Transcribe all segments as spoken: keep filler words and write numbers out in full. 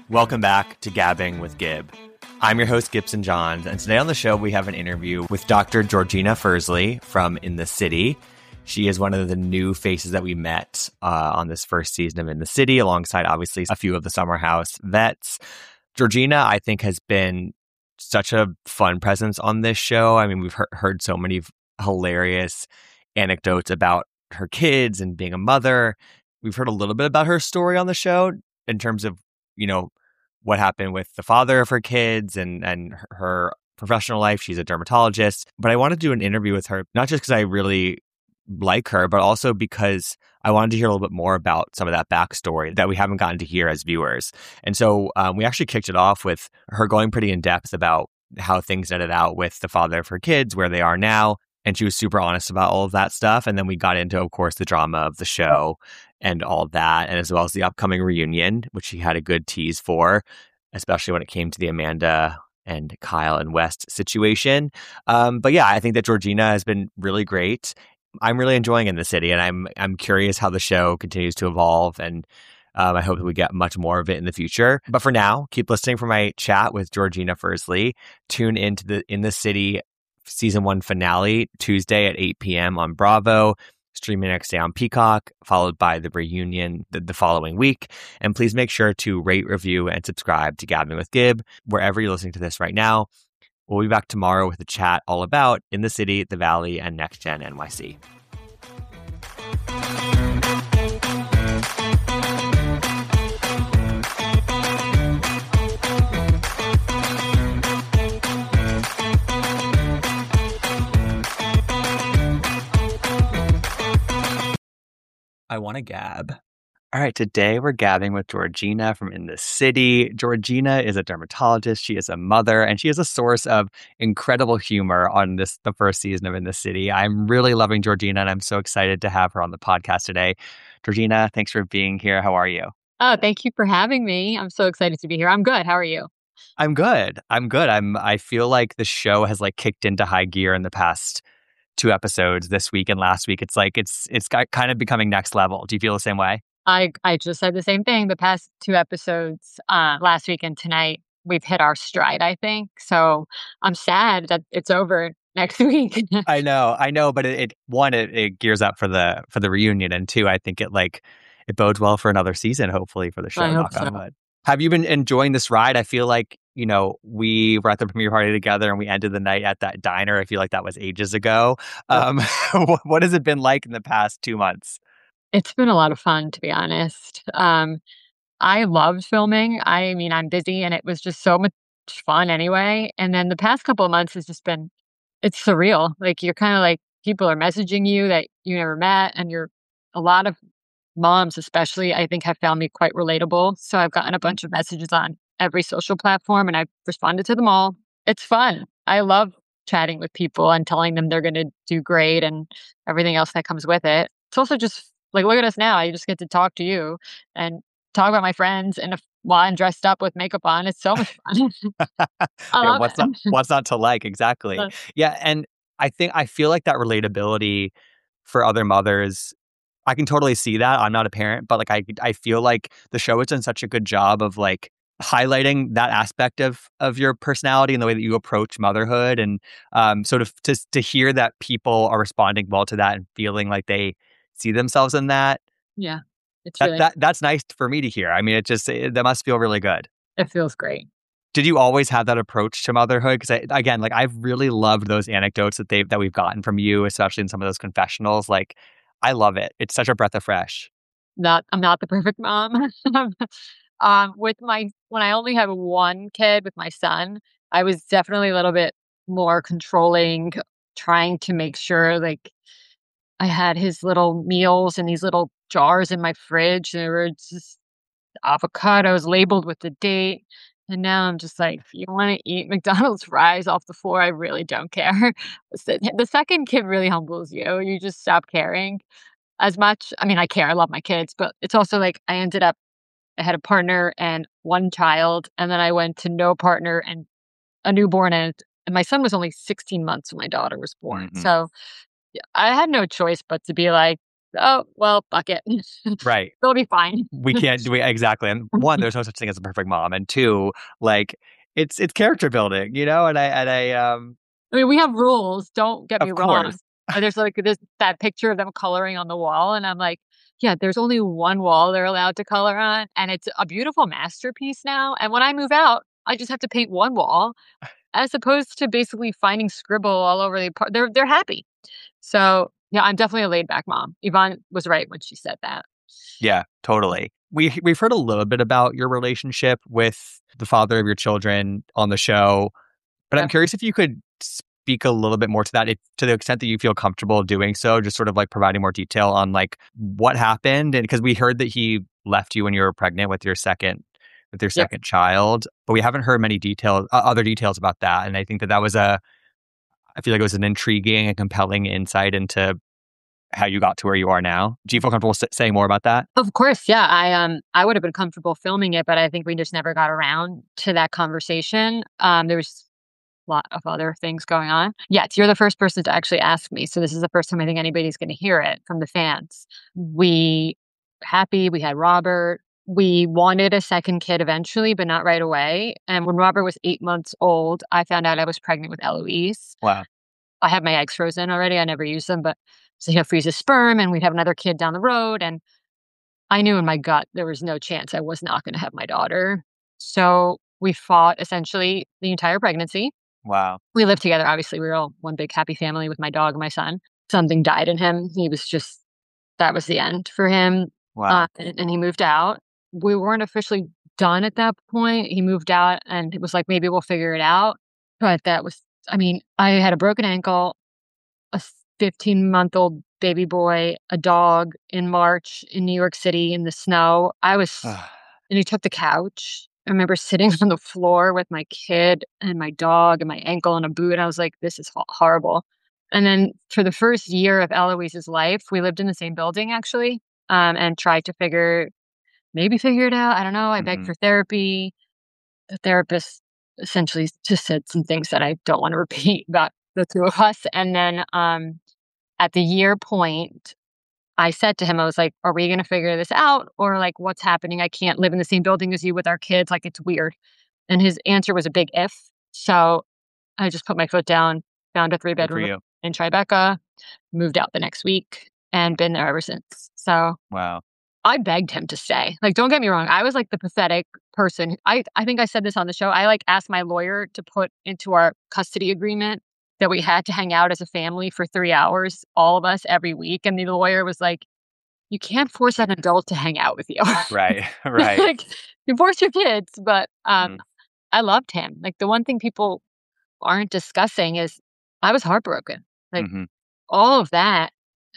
Welcome back to Gabbing with Gib. I'm your host, Gibson Johns, and today on the show we have an interview with Doctor Georgina Fursley from In the City. She is one of the new faces that we met uh, on this first season of In the City, alongside obviously a few of the Summer House vets. Georgina, I think, has been such a fun presence on this show. I mean, we've he- heard so many hilarious anecdotes about her kids and being a mother. We've heard a little bit about her story on the show in terms of, you know, what happened with the father of her kids and, and her professional life. She's a dermatologist. But I wanted to do an interview with her, not just because I really like her, but also because I wanted to hear a little bit more about some of that backstory that we haven't gotten to hear as viewers. And so um, we actually kicked it off with her going pretty in depth about how things ended out with the father of her kids, where they are now. And she was super honest about all of that stuff. And then we got into, of course, the drama of the show and all of that, and as well as the upcoming reunion, which she had a good tease for, especially when it came to the Amanda and Kyle and West situation. Um, but yeah, I think that Georgina has been really great. I'm really enjoying In the City, and I'm I'm curious how the show continues to evolve, and um, I hope that we get much more of it in the future. But for now, keep listening for my chat with Georgina Fursley. Tune into the In the City season one finale Tuesday at eight p.m. on Bravo, streaming next day on Peacock, followed by the reunion the, the following week. And please make sure to rate, review, and subscribe to Gabbing with Gib wherever you're listening to this right now. We'll be back tomorrow with a chat all about In the City, The Valley, and Next Gen N Y C. I want to gab. All right, today we're gabbing with Georgina from In the City. Georgina is a dermatologist, she is a mother, and she is a source of incredible humor on this the first season of In the City. I'm really loving Georgina, and I'm so excited to have her on the podcast today. Georgina, thanks for being here. How are you? Oh, thank you for having me. I'm so excited to be here. I'm good. How are you? I'm good. I'm good. I'm I feel like the show has like kicked into high gear in the past two episodes this week and last week. It's like it's it's got kind of becoming next level. Do you feel the same way? I I just said the same thing. The past two episodes, uh, last week and tonight, we've hit our stride, I think. So I'm sad that it's over next week. I know, I know, but it, it one, it, it gears up for the for the reunion, and two, I think it like it bodes well for another season, hopefully, for the show. I hope Knock on so. wood. Have you been enjoying this ride? I feel like, you know, we were at the premiere party together and we ended the night at that diner. I feel like that was ages ago. Um, what, what has it been like in the past two months? It's been a lot of fun, to be honest. Um, I loved filming. I mean, I'm busy and it was just so much fun anyway. And then the past couple of months has just been, it's surreal. Like you're kind of like, people are messaging you that you never met, and you're a lot of moms especially, I think, have found me quite relatable. So I've gotten a bunch of messages on every social platform and I've responded to them all. It's fun. I love chatting with people and telling them they're going to do great and everything else that comes with it. It's also just like, look at us now. I just get to talk to you and talk about my friends and if, while I'm dressed up with makeup on. It's so much fun. I Yeah, love what's it. not what's not to like? Exactly. Uh, Yeah, and I think I feel like that relatability for other mothers, I can totally see that. I'm not a parent, but like I I feel like the show has done such a good job of like highlighting that aspect of of your personality and the way that you approach motherhood, and um sort of to to hear that people are responding well to that and feeling like they see themselves in that. yeah, it's That really, that that's nice for me to hear. I mean, it just it, that must feel really good. it feels great. Did you always have that approach to motherhood? Because again, like I've really loved those anecdotes that they that we've gotten from you, especially in some of those confessionals. Like, I love it. It's such a breath of fresh. Not, I'm not the perfect mom. um, with my, when I only have one kid with my son, I was definitely a little bit more controlling, trying to make sure like I had his little meals in these little jars in my fridge. There were just avocados labeled with the date. And now I'm just like, you want to eat McDonald's fries off the floor? I really don't care. The the second kid really humbles you. You just stop caring as much. I mean, I care. I love my kids, but it's also like I ended up, I had a partner and one child, and then I went to no partner and a newborn, and, and my son was only sixteen months when my daughter was born. Mhm. So yeah, I had no choice but to be like, oh, well, fuck it. Right. It'll be fine. We can't do it exactly. And one, there's no such thing as a perfect mom. And two, like it's it's character building, you know? And I and I um I mean, we have rules, don't get me of wrong. course. And there's like this that picture of them coloring on the wall, and I'm like, yeah, there's only one wall they're allowed to color on, and it's a beautiful masterpiece now. And when I move out, I just have to paint one wall, as opposed to basically finding scribble all over the apart. They're they're happy. So yeah, I'm definitely a laid back mom. Yvonne was right when she said that. Yeah, totally. We we've heard a little bit about your relationship with the father of your children on the show, but I'm Yeah. curious if you could speak a little bit more to that, if, to the extent that you feel comfortable doing so, just sort of like providing more detail on like what happened, and because we heard that he left you when you were pregnant with your second with your Yep. second child, but we haven't heard many details, uh, other details about that, and I think that that was a, I feel like it was an intriguing and compelling insight into how you got to where you are now. Do you feel comfortable s- saying more about that? Of course, yeah. I um I would have been comfortable filming it, but I think we just never got around to that conversation. Um, there was a lot of other things going on. Yes, you're the first person to actually ask me, so this is the first time I think anybody's going to hear it from the fans. We happy. We had Robert. We wanted a second kid eventually, but not right away. And when Robert was eight months old, I found out I was pregnant with Eloise. Wow. I had my eggs frozen already. I never used them, but so he'll freeze his sperm, and we'd have another kid down the road. And I knew in my gut there was no chance I was not going to have my daughter. So we fought essentially the entire pregnancy. Wow. We lived together. Obviously, we were all one big happy family with my dog and my son. Something died in him. He was just, that was the end for him. Wow. Uh, and, and he moved out. We weren't officially done at that point. He moved out, and it was like, maybe we'll figure it out. But that was, I mean, I had a broken ankle, a fifteen month old baby boy, a dog in March in New York City in the snow. I was, and he took the couch. I remember sitting on the floor with my kid and my dog and my ankle in a boot. And I was like, this is ho- horrible. And then for the first year of Eloise's life, we lived in the same building actually, um, and tried to figure, maybe figure it out. I don't know. I begged Mhm. for therapy. The therapist essentially just said some things that I don't want to repeat about the two of us. And then um, at the year point, I said to him, I was like, are we going to figure this out? Or like, what's happening? I can't live in the same building as you with our kids. Like, it's weird. And his answer was a big if. So I just put my foot down, found a three Good for bedroom you. in Tribeca, moved out the next week, and been there ever since. So Wow. I begged him to stay. Like, don't get me wrong. I was like the pathetic person. I, I think I said this on the show. I like asked my lawyer to put into our custody agreement that we had to hang out as a family for three hours, all of us every week. And the lawyer was like, you can't force an adult to hang out with you. Right. Right. Like, you force your kids. But um, Mm. I loved him. Like, the one thing people aren't discussing is I was heartbroken. Like, Mhm. all of that.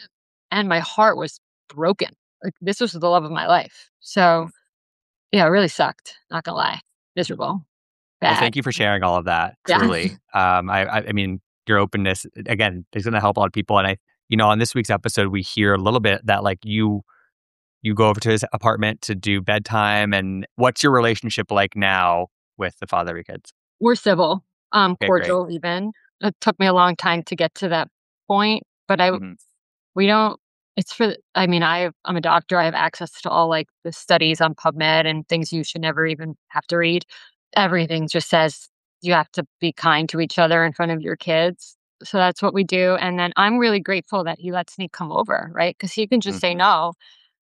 And my heart was broken. Like, this was the love of my life. So, yeah, it really sucked. Not gonna lie. Miserable. Well, Bad. thank you for sharing all of that. Yeah. Truly. Um, I, I, I mean, your openness again is going to help a lot of people. And I, you know, on this week's episode, we hear a little bit that like you, you go over to his apartment to do bedtime. And what's your relationship like now with the father of your kids? We're civil, um, Okay, great. cordial even. It took me a long time to get to that point, but I Mhm. we don't it's for I mean, I I'm a doctor. I have access to all like the studies on PubMed and things you should never even have to read. Everything just says you have to be kind to each other in front of your kids. So that's what we do. And then I'm really grateful that he lets me come over, right? Because he can just say Mhm. no.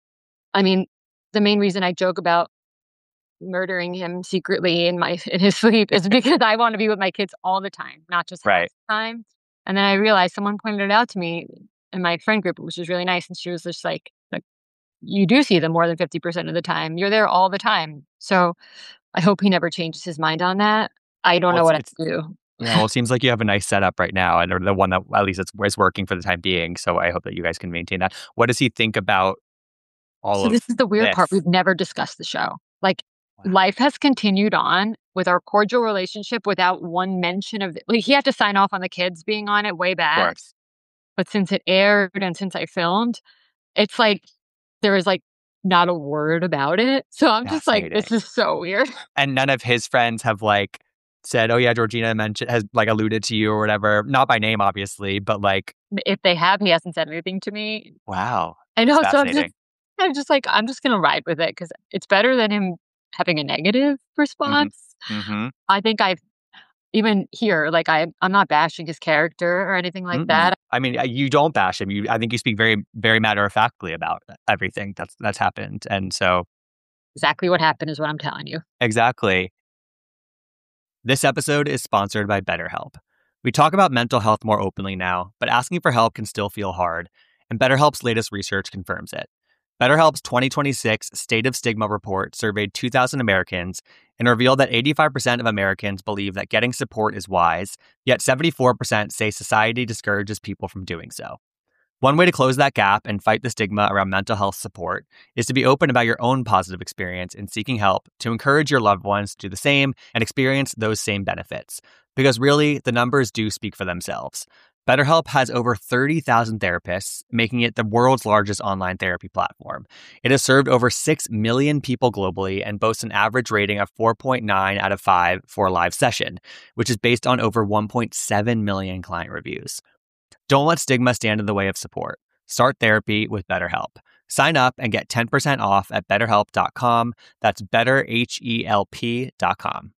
I mean, the main reason I joke about murdering him secretly in my in his sleep is because I want to be with my kids all the time, not just half Right. the time. And then I realized someone pointed it out to me in my friend group, which was really nice. And she was just like, like you do see them more than fifty percent of the time. You're there all the time. So I hope he never changes his mind on that. I don't Well, know it's, what I it's do. yeah. Well, it seems like you have a nice setup right now, and or the one that at least it's is working for the time being. So I hope that you guys can maintain that. What does he think about all So this of is the weird part. this? We've never discussed the show. Like, Wow. life has continued on with our cordial relationship without one mention of like he had to sign off on the kids being on it way Of back. course. But since it aired and since I filmed, it's like there is like not a word about it. So I'm just like, this Fascinating. is so weird. And none of his friends have like said, oh yeah, Georgina mentioned, has like alluded to you or whatever, not by name, obviously, but like, If they have, he hasn't said anything to me. wow, I it's know, so I'm just fascinating. I'm just like, I'm just gonna ride with it because it's better than him having a negative Mm-hmm. response. Mm-hmm. I think I've even here, like I I'm not bashing his character or anything like Mm-mm. that. I mean, uh, you don't bash him. You, I think you speak very, very matter of factly about everything that's that's happened, and so Exactly what happened is what I'm telling you. exactly. This episode is sponsored by BetterHelp. We talk about mental health more openly now, but asking for help can still feel hard, and BetterHelp's latest research confirms it. BetterHelp's twenty twenty-six State of Stigma report surveyed two thousand Americans and revealed that eighty-five percent of Americans believe that getting support is wise, yet seventy-four percent say society discourages people from doing so. One way to close that gap and fight the stigma around mental health support is to be open about your own positive experience in seeking help to encourage your loved ones to do the same and experience those same benefits. Because really, the numbers do speak for themselves. BetterHelp has over thirty thousand therapists, making it the world's largest online therapy platform. It has served over six million people globally and boasts an average rating of four point nine out of five for a live session, which is based on over one point seven million client reviews. Don't let stigma stand in the way of support. Start therapy with BetterHelp. Sign up and get ten percent off at better help dot com. That's better help dot com.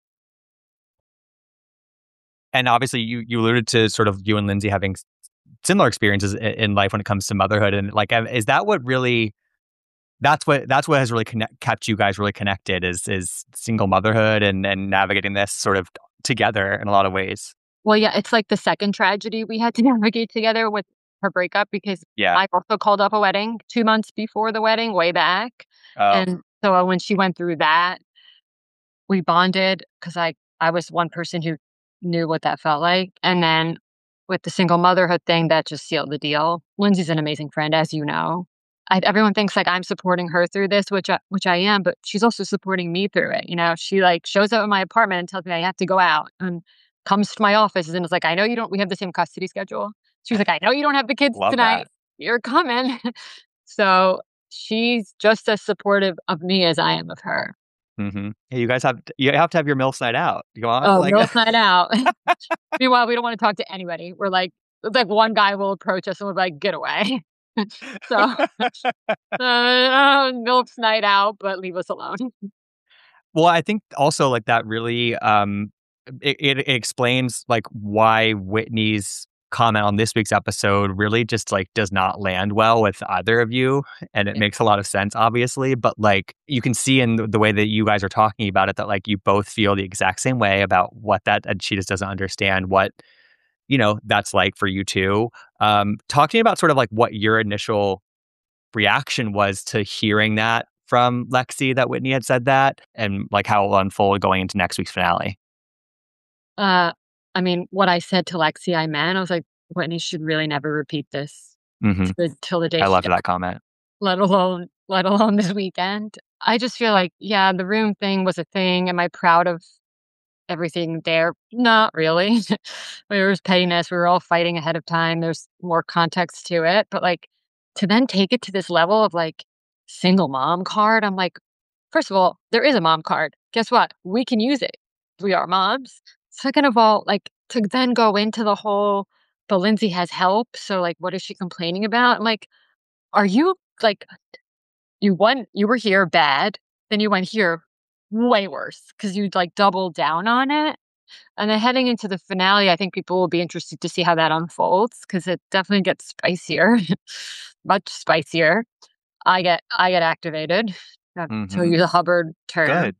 And obviously, you you alluded to sort of you and Lindsay having similar experiences in life when it comes to motherhood. And like, is that what really, that's what, that's what has really connect, kept you guys really connected is, is single motherhood and, and navigating this sort of together in a lot of ways. Well, yeah, it's like the second tragedy we had to navigate together with her breakup because Yeah. I also called up a wedding two months before the wedding, way back. Oh. And so when she went through that, we bonded because I, I was one person who knew what that felt like. And then with the single motherhood thing, that just sealed the deal. Lindsay's an amazing friend, as you know. I, everyone thinks like I'm supporting her through this, which I, which I am, but she's also supporting me through it. You know, she like shows up at my apartment and tells me I have to go out and comes to my office and is like, I know you don't, we have the same custody schedule. She was like, I know you don't have the kids Love tonight. that. You're coming. So she's just as supportive of me as I am of her. Mm-hmm. Hey, you guys have you have to have your MILF night out. You go on. Oh, like, MILF night out. Meanwhile, we don't want to talk to anybody. We're like, it's like one guy will approach us and we'll be like, get away. So, uh, MILF's night out, but leave us alone. Well, I think also like that really um, it, it, it explains like why Whitney's comment on this week's episode really just like does not land well with either of you, and it Yeah. makes a lot of sense, obviously. But like you can see in the, the way that you guys are talking about it that like you both feel the exact same way about what that, and she just doesn't understand what you know that's like for you two. Um, talking about sort of like what your initial reaction was to hearing that from Lexi, that Whitney had said that, and like how it will unfold going into next week's finale. Uh, I mean, what I said to Lexi, I meant, I was like, Whitney should really never repeat this Mm-hmm. till, till the day I she loved dies, that comment. let alone, let alone this weekend. I just feel like, yeah, the room thing was a thing. Am I proud of everything there? Not really. There was pettiness. We were all fighting ahead of time. There's more context to it. But like to then take it to this level of like single mom card, I'm like, first of all, there is a mom card. Guess what? We can use it. We are moms. Second of all, like to then go into the whole, but Lindsay has help. So like, what is she complaining about? I'm like, are you like, you went, you were here bad, then you went here way worse because you like doubled down on it. And then heading into the finale, I think people will be interested to see how that unfolds because it definitely gets spicier, much spicier. I get I get activated. uh, To Mm-hmm. use a Hubbard term, Good.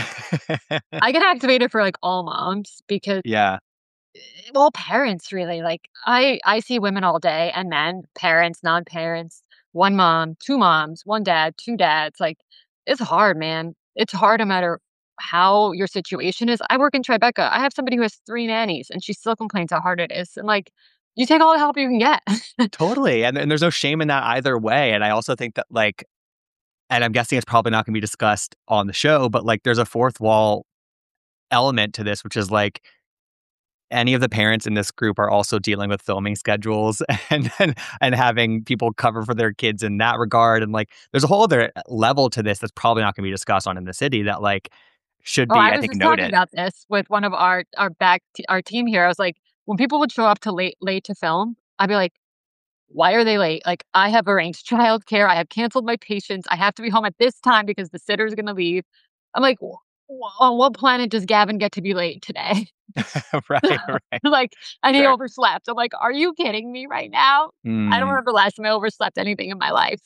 I get activated for like all moms because Yeah. all parents really like I I see women all day and men, parents, non-parents, one mom, two moms, one dad, two dads. Like it's hard, man. It's hard no matter how your situation is. I work in Tribeca. I have somebody who has three nannies and she still complains how hard it is. And like you take all the help you can get. Totally. And, and there's no shame in that either way. And I also think that like, and I'm guessing it's probably not going to be discussed on the show, but like there's a fourth wall element to this, which is like any of the parents in this group are also dealing with filming schedules and and, and having people cover for their kids in that regard. And like there's a whole other level to this that's probably not going to be discussed on In the City that like should Oh, be, I I was think, just talking noted. about this with one of our our back t- our team here. I was like, when people would show up to late late to film, I'd be like, why are they late? Like, I have arranged childcare. I have canceled my patients. I have to be home at this time because the sitter's going to leave. I'm like, "W- w- on what planet does Gavin get to be late today? Right, right. Like, and he Sure. overslept. I'm like, are you kidding me right now? I don't Mm. remember the last time I overslept anything in my life.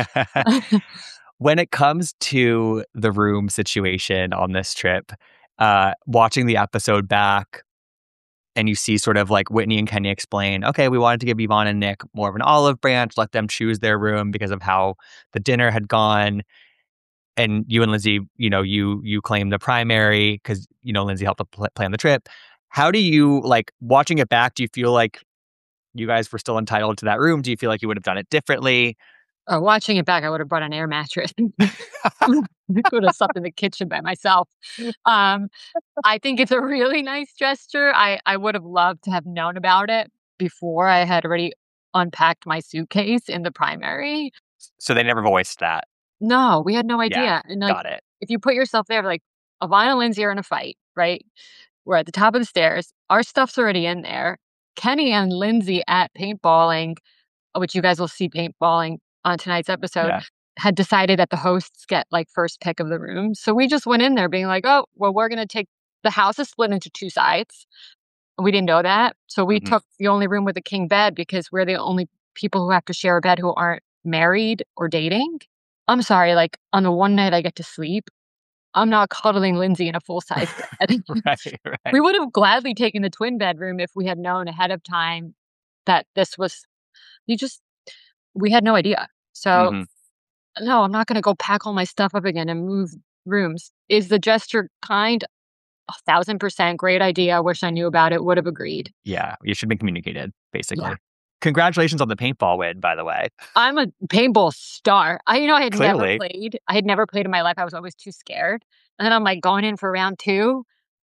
When it comes to the room situation on this trip, uh, watching the episode back, and you see sort of like Whitney and Kenny explain, okay, we wanted to give Yvonne and Nick more of an olive branch, let them choose their room because of how the dinner had gone. And you and Lindsay, you know, you you claim the primary because, you know, Lindsay helped pl- plan the trip. How do you, like, watching it back, do you feel like you guys were still entitled to that room? Do you feel like you would have done it differently? Oh, watching it back, I would have brought an air mattress. Would have slept in the kitchen by myself. Um, I think it's a really nice gesture. I I would have loved to have known about it before I had already unpacked my suitcase in the primary. So they never voiced that. No, we had no Yeah, idea. And like, got it. if you put yourself there, like, Ivana and Lindsay are in a fight, right? We're at the top of the stairs. Our stuff's already in there. Kenny and Lindsay at paintballing, which you guys will see paintballing on tonight's episode, Yeah. had decided that the hosts get like first pick of the room. So we just went in there being like, oh, well, we're going to take the house is split into two sides. We didn't know that. So we Mhm. took the only room with a king bed because we're the only people who have to share a bed who aren't married or dating. I'm sorry, like on the one night I get to sleep, I'm not cuddling Lindsay in a full size bed. Right, right. We would have gladly taken the twin bedroom if we had known ahead of time that this was, you just, we had no idea. So, Mhm. no, I'm not going to go pack all my stuff up again and move rooms. Is the gesture kind? A thousand percent great idea. Wish I knew about it. Would have agreed. Yeah, you should be communicated, basically. Yeah. Congratulations on the paintball win, by the way. I'm a paintball star. I, you know, I had never Clearly. played. I had never played in my life. I was always too scared. And then I'm like going in for round two.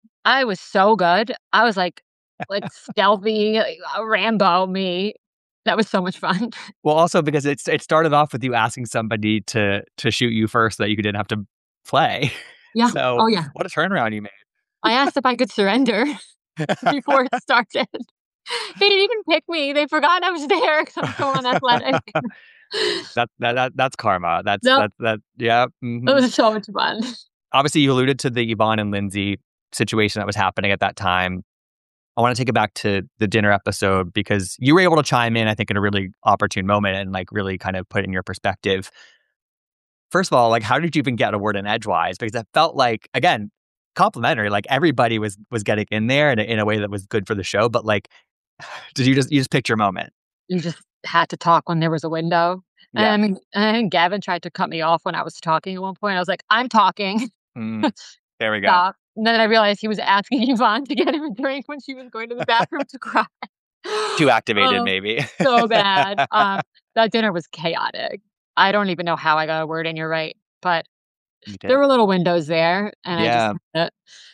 I was so good. I was like, like stealthy, like, uh, Rambo me. That was so much fun. Well, also because it's it started off with you asking somebody to to shoot you first so that you didn't have to play. Yeah. So Oh, yeah. what a turnaround you made. I asked if I could surrender before it started. They didn't even pick me. They forgot I was there because I'm so unathletic. that, that that that's karma. That's No, that that yeah. it mhm. was so much fun. Obviously, you alluded to the Yvonne and Lindsay situation that was happening at that time. I want to take it back to the dinner episode because you were able to chime in, I think, in a really opportune moment and like really kind of put it in your perspective. First of all, like, how did you even get a word in edgewise? Because it felt like, again, complimentary. Like everybody was was getting in there in a, in a way that was good for the show. But like, did you just you just picked your moment? You just had to talk when there was a window. Yeah. And, and Gavin tried to cut me off when I was talking at one point. I was like, I'm talking. Mm, there we go. Stop. And then I realized he was asking Yvonne to get him a drink when she was going to the bathroom to cry. Too activated, Oh, maybe. so bad. Um, that dinner was chaotic. I don't even know how I got a word in. You're right. But You did. there were little windows there. And Yeah. I just uh,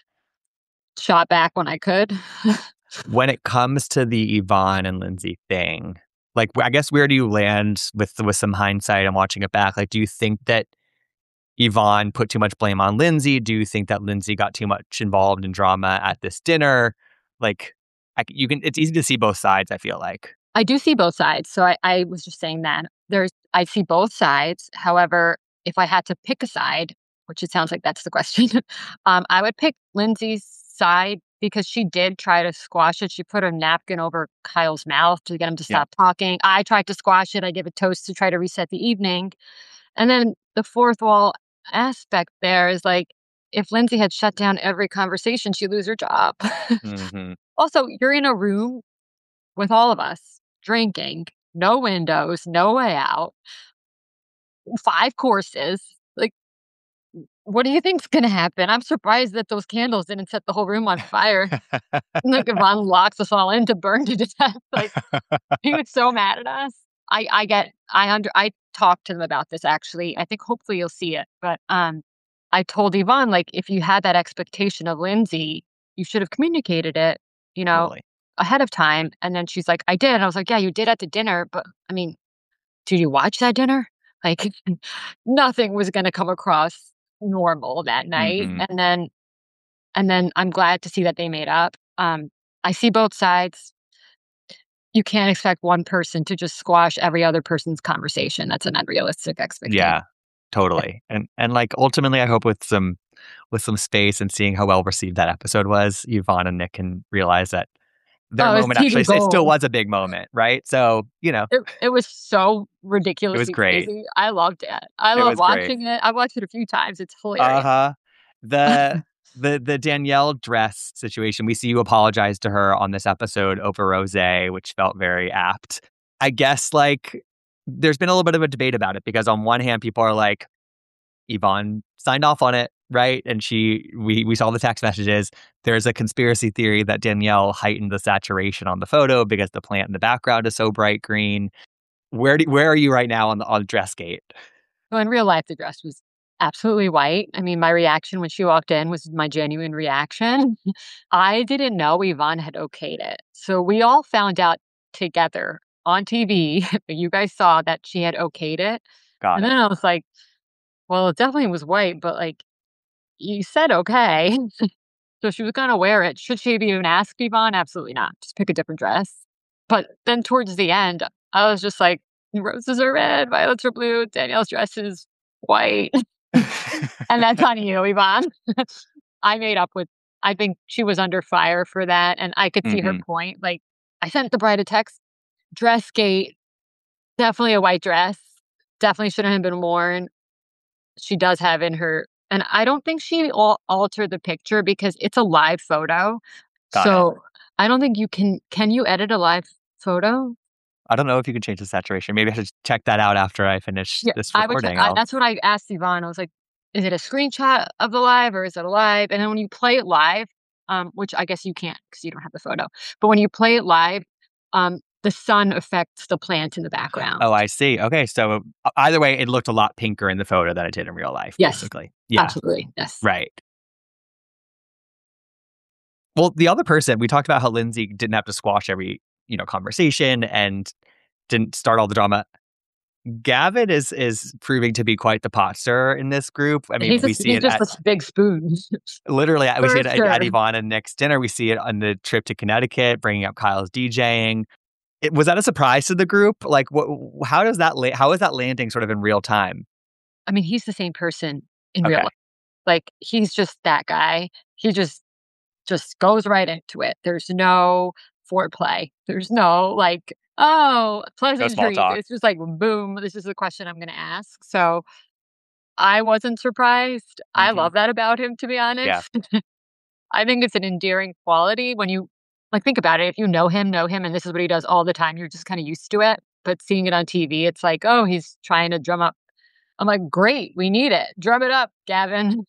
shot back when I could. When it comes to the Yvonne and Lindsay thing, like, I guess where do you land with with some hindsight and watching it back? Like, do you think that Yvonne put too much blame on Lindsay? Do you think that Lindsay got too much involved in drama at this dinner? Like, I, you can. It's easy to see both sides, I feel like. I do see both sides. So I, I was just saying that there's, I see both sides. However, if I had to pick a side, which it sounds like that's the question, um, I would pick Lindsay's side because she did try to squash it. She put a napkin over Kyle's mouth to get him to Yeah. stop talking. I tried to squash it. I give a toast to try to reset the evening. And then the fourth wall aspect there is like, if Lindsay had shut down every conversation, she'd lose her job. hmm Also, you're in a room with all of us drinking, no windows, no way out, five courses. Like, what do you think's gonna happen? I'm surprised that those candles didn't set the whole room on fire. Look, Yvonne locks us all in to burn to death. Like, he was so mad at us. I, I get, I under, I talked to them about this actually. I think hopefully you'll see it. But um, I told Yvonne, like, if you had that expectation of Lindsay, you should have communicated it, you know, Totally. ahead of time. And then she's like, I did. And I was like, yeah, you did at the dinner. But I mean, did you watch that dinner? Like, nothing was going to come across normal that night. Mhm. And then And then I'm glad to see that they made up. Um, I see both sides. You can't expect one person to just squash every other person's conversation. That's an unrealistic expectation. Yeah, totally. And and like ultimately, I hope with some with some space and seeing how well received that episode was, Yvonne and Nick can realize that their Oh, it's moment T V actually it still gold. was a big moment, right? So you know, It it was so it was ridiculously great. crazy. I loved it. I It love was great. watching it. I've watched it a few times. It's Uh hilarious. huh. The the the Danielle dress situation. We see you apologize to her on this episode over Rosé, which felt very apt. I guess like there's been a little bit of a debate about it because on one hand, people are like, Yvonne signed off on it, right? And she, we, we saw the text messages. There's a conspiracy theory that Danielle heightened the saturation on the photo because the plant in the background is so bright green. Where do, where are you right now on the on Dressgate? So in real life, the dress was absolutely white. I mean, my reaction when she walked in was my genuine reaction. I didn't know Yvonne had okayed it. So we all found out together on T V, but you guys saw that she had okayed it. Got And it. then I was like, well, it definitely was white, but like you said okay. So she was gonna wear it. Should she have even asked Yvonne? Absolutely not. Just pick a different dress. But then towards the end, I was just like, roses are red, violets are blue, Danielle's dress is white. And that's on you, Yvonne. I made up with, I think she was under fire for that. And I could see her hmm point. Like, I sent the bride a text, dress gate, definitely a white dress, definitely shouldn't have been worn. She does have in her, and I don't think she al- altered the picture because it's a live photo. Got it. So I don't think you can, can you edit a live photo? I don't know if you can change the saturation. Maybe I should check that out after I finish Yeah, this I would. Check, recording. I, I'll that's what I asked Yvonne. I was like, "Is it a screenshot of the live, or is it a live?" And then when you play it live, um, which I guess you can't because you don't have the photo, but when you play it live, um, the sun affects the plant in the background. Oh, I see. Okay, so uh, either way, it looked a lot pinker in the photo than it did in real life, Yes, basically. Yeah, absolutely. Yes. right. Well, the other person, we talked about how Lindsay didn't have to squash every, you know, conversation and didn't start all the drama. Gavin is is proving to be quite the pot stirrer in this group. I mean, He's we just see he's it just at a big spoon literally, we see for it at, sure. at Yvonne and Nick's dinner. We see it on the trip to Connecticut, bringing up Kyle's DJing. It, was that a surprise to the group? Like, what? How does that? La- how is that landing sort of in real time? I mean, he's the same person in real Okay, life. Like he's just that guy. He just just goes right into it. There's no foreplay. There's no like, oh, no small pleasantries. talk. It's just like, boom, this is the question I'm going to ask. So I wasn't surprised. I hmm love that about him, to be Yeah, honest. I think it's an endearing quality when you like think about it. If you know him, know him, and this is what he does all the time, you're just kind of used to it. But seeing it on T V, it's like, oh, he's trying to drum up. I'm like, great, we need it. Drum it up, Gavin.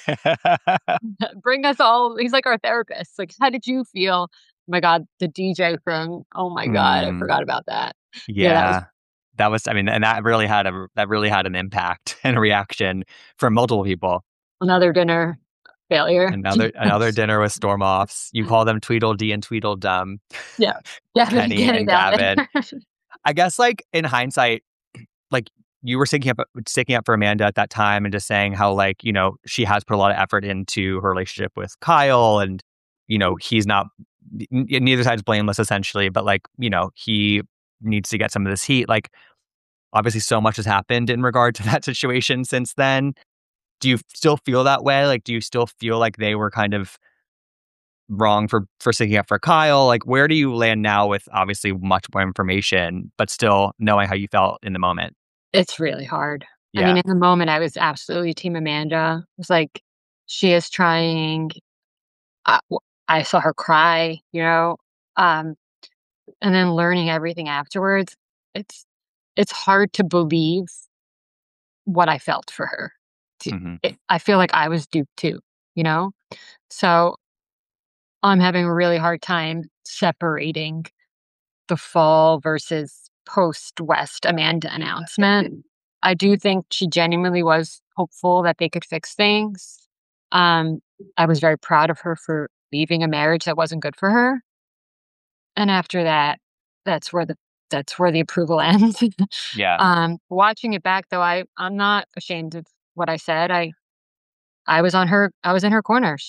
Bring us all. He's like our therapist. Like, how did you feel? Oh my God, the D J thing. Oh my God, I mm, forgot about that. Yeah, that was yeah. That was, I mean, and that really had a that really had an impact and a reaction from multiple people. another dinner failure. Another another dinner with storm offs. You call them Tweedledee and Tweedledum, Yeah, definitely Kenny getting and down Gavin. there. I guess, like in hindsight, like you were sticking up sticking up for Amanda at that time and just saying how like you know she has put a lot of effort into her relationship with Kyle, and you know he's not n- neither side's blameless essentially, but like you know he needs to get some of this heat. Like obviously, so much has happened in regard to that situation since then. Do you still feel that way? Like, do you still feel like they were kind of wrong for for sticking up for Kyle? Like, where do you land now with obviously much more information, but still knowing how you felt in the moment? It's really hard. I mean, Yeah. in the moment, I was absolutely Team Amanda. It was like she is trying. I, w- I saw her cry, you know, um, and then learning everything afterwards. It's it's hard to believe what I felt for her. T- hmm it- I feel like I was duped too, you know? So I'm having a really hard time separating the fall versus post West Amanda announcement. I do think she genuinely was hopeful that they could fix things. Um, I was very proud of her for leaving a marriage that wasn't good for her. And after that, that's where the that's where the approval ends. Yeah. um, watching it back though, I I'm not ashamed of what I said. I I was on her I was in her corner. Sh-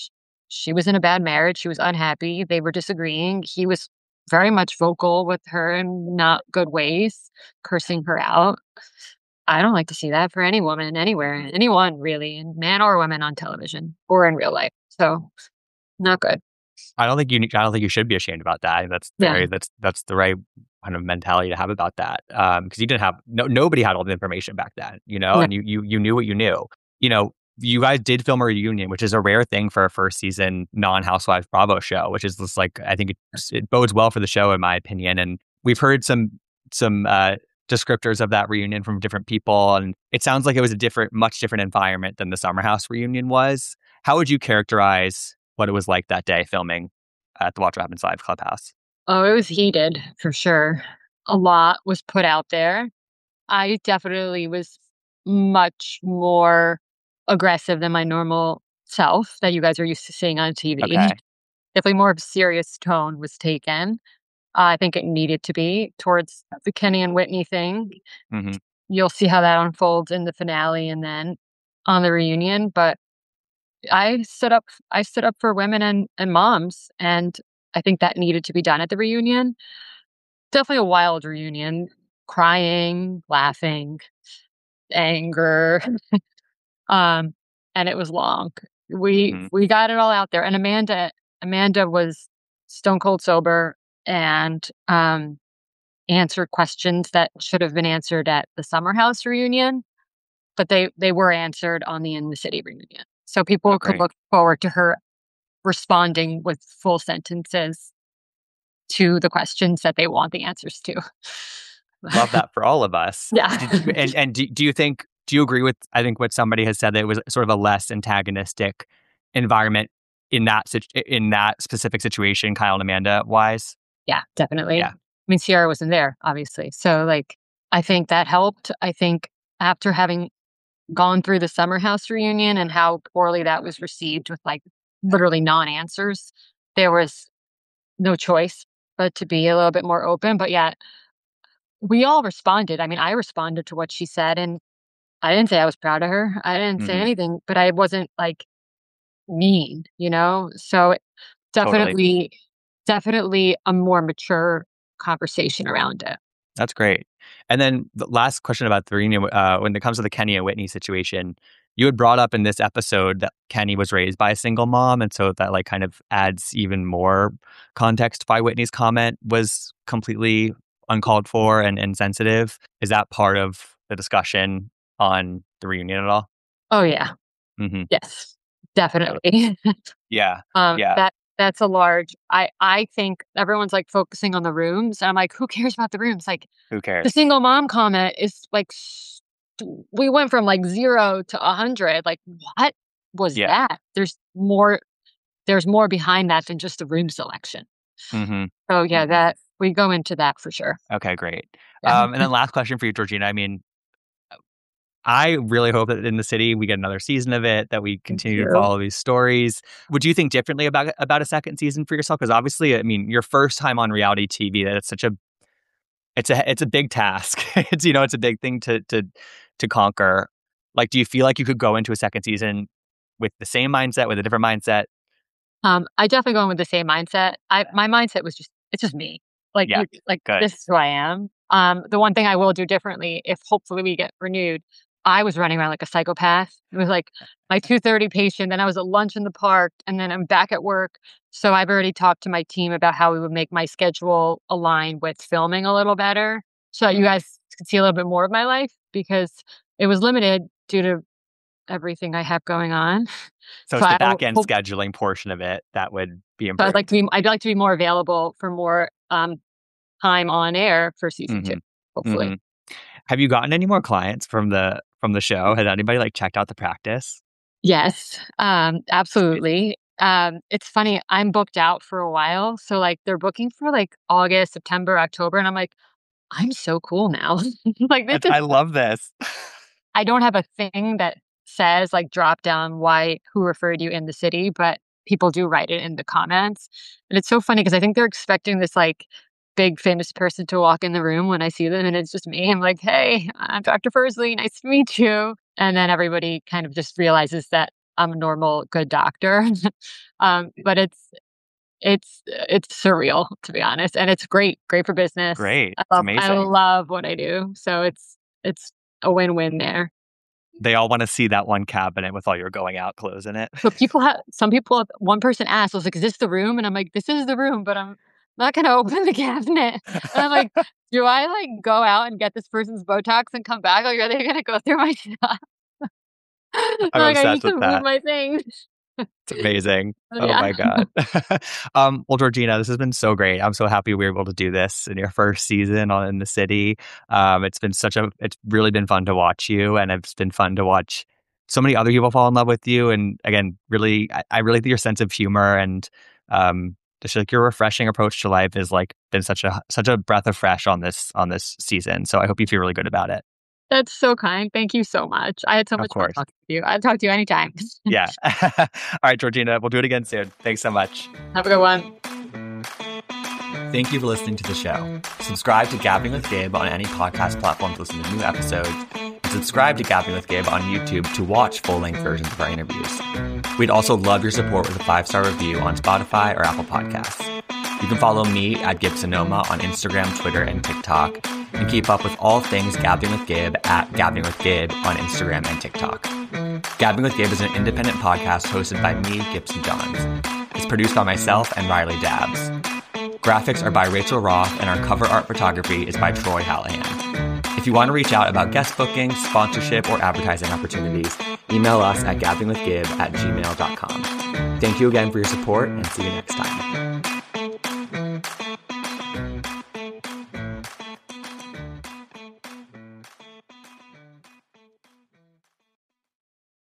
she was in a bad marriage. She was unhappy. They were disagreeing. He was very much vocal with her in not good ways, cursing her out. I don't like to see that for any woman anywhere, anyone really, man or woman on television or in real life. So not good. I don't think you. I don't think you should be ashamed about that. That's very. Yeah. That's that's the right kind of mentality to have about that. Um, because you didn't have no nobody had all the information back then, you know, Yeah. and you you you knew what you knew. You know, you guys did film a reunion, which is a rare thing for a first season non Housewives Bravo show, which is just like I think it, it bodes well for the show in my opinion. And we've heard some some uh, descriptors of that reunion from different people, and it sounds like it was a different, much different environment than the Summer House reunion was. How would you characterize what it was like that day filming at the Watch What Happens Live Clubhouse? Oh, it was heated for sure. A lot was put out there. I definitely was much more aggressive than my normal self that you guys are used to seeing on T V. Okay. Definitely more of a serious tone was taken. Uh, I think it needed to be towards the Kenny and Whitney thing. Mm-hmm. You'll see how that unfolds in the finale and then on the reunion. But I stood up. I stood up for women and and moms, and I think that needed to be done at the reunion. Definitely a wild reunion, crying, laughing, anger, um, and it was long. We Mm-hmm. we got it all out there, and Amanda Amanda was stone cold sober and um, answered questions that should have been answered at the Summer House reunion, but they they were answered on the In the City reunion. So people Oh, could great. look forward to her responding with full sentences to the questions that they want the answers to. Love that for all of us. Yeah. Did you, and and do, do you think do you agree with I think what somebody has said that it was sort of a less antagonistic environment in that situ- in that specific situation, Kyle and Amanda wise? Yeah, definitely. Yeah. I mean, Ciara wasn't there, obviously. So, like, I think that helped. I think after having gone through the Summer House reunion and how poorly that was received with like literally non-answers, there was no choice but to be a little bit more open. But yeah, we all responded. I mean, I responded to what she said, and I didn't say I was proud of her. I didn't say Mm-hmm. anything, but I wasn't like mean, you know? So Totally. definitely, definitely a more mature conversation around it. That's great. And then the last question about the reunion, uh, when it comes to the Kenny and Whitney situation, you had brought up in this episode that Kenny was raised by a single mom, and so that like kind of adds even more context why Whitney's comment was completely uncalled for and insensitive. Is that part of the discussion on the reunion at all? Oh yeah. Mm-hmm. Yes, definitely. Yeah. um, Yeah. that that's a large. I I think everyone's like focusing on the rooms, and I'm like, who cares about the rooms? Like Who the cares? single mom comment is like, sh- we went from like zero to a hundred. Like, what was Yeah. that? There's more. There's more behind that than just the room selection. Mm-hmm. So yeah, Mm-hmm. that we go into that for sure. Okay, great. Yeah. Um, and then last question for you, Georgina. I mean, I really hope that In the City we get another season of it, that we continue to you. follow these stories. Would you think differently about about a second season for yourself? Because obviously, I mean, your first time on reality T V, that it's such a it's a it's a big task. It's you know, it's a big thing to to to conquer. Like, do you feel like you could go into a second season with the same mindset, with a different mindset? Um, I definitely go in with the same mindset. I my mindset was just it's just me. Like Yeah, you, like good. this is who I am. Um, the one thing I will do differently, if hopefully we get renewed, I was running around like a psychopath. It was like my two thirty patient, then I was at lunch in the park, and then I'm back at work. So I've already talked to my team about how we would make my schedule align with filming a little better, so that you guys could see a little bit more of my life because it was limited due to everything I have going on. So So it's the I back end hope scheduling portion of it that would be So improved. I'd like to be I'd like to be more available for more um, time on air for season Mhm. two, hopefully. Mhm. Have you gotten any more clients from the from the show? Has anybody like checked out the practice? Yes, um, absolutely. Um, it's funny, I'm booked out for a while. So like they're booking for like August, September, October, and I'm like, I'm so cool now. Like this That's- I is love this. I don't have a thing that says like drop down why who referred you in the city, but people do write it in the comments. And it's so funny because I think they're expecting this like big famous person to walk in the room when I see them and it's just me. I'm like, hey, I'm Doctor Fursley, nice to meet you. And then everybody kind of just realizes that I'm a normal, good doctor. um, but it's it's it's surreal, to be honest, and it's great, great for business. Great. I It's love I amazing. love what I do, so it's it's a win-win there. They all want to see that one cabinet with all your going out clothes in it. But people have some people one person asked, I was like, "Is this the room?" And I'm like, "This is the room, but I'm not gonna open the cabinet." And I'm like, "Do I, like, go out and get this person's Botox and come back? Like, are they gonna go through my stuff?" I'm I'm like, "I need obsessed to with move that. my things." It's amazing. Oh Yeah. my God. um, well, Georgina, this has been so great. I'm so happy we were able to do this in your first season on In the City. Um, it's been such a, it's really been fun to watch you, and it's been fun to watch so many other people fall in love with you. And again, really, I, I really think your sense of humor and um, just like your refreshing approach to life has like been such a such a breath of fresh on this on this season. So I hope you feel really good about it. That's so kind. Thank you so much. I had so Of much fun course. talking to you. I'll talk to you anytime. Yeah. All right, Georgina, we'll do it again soon. Thanks so much. Have a good one. Thank you for listening to the show. Subscribe to Gabbing with Gabe on any podcast platform to listen to new episodes. And subscribe to Gabbing with Gabe on YouTube to watch full-length versions of our interviews. We'd also love your support with a five-star review on Spotify or Apple Podcasts. You can follow me at Gibsonoma on Instagram, Twitter, and TikTok, and keep up with all things Gabbing with Gabe at Gabbing with Gabe on Instagram and TikTok. Gabbing with Gabe is an independent podcast hosted by me, Gibson Johns. It's produced by myself and Riley Dabbs. Graphics are by Rachel Roth, and our cover art photography is by Troy Hallahan. If you want to reach out about guest bookings, sponsorship, or advertising opportunities, email us at gabbingwithgabe at gmail dot com. Thank you again for your support, and see you next time.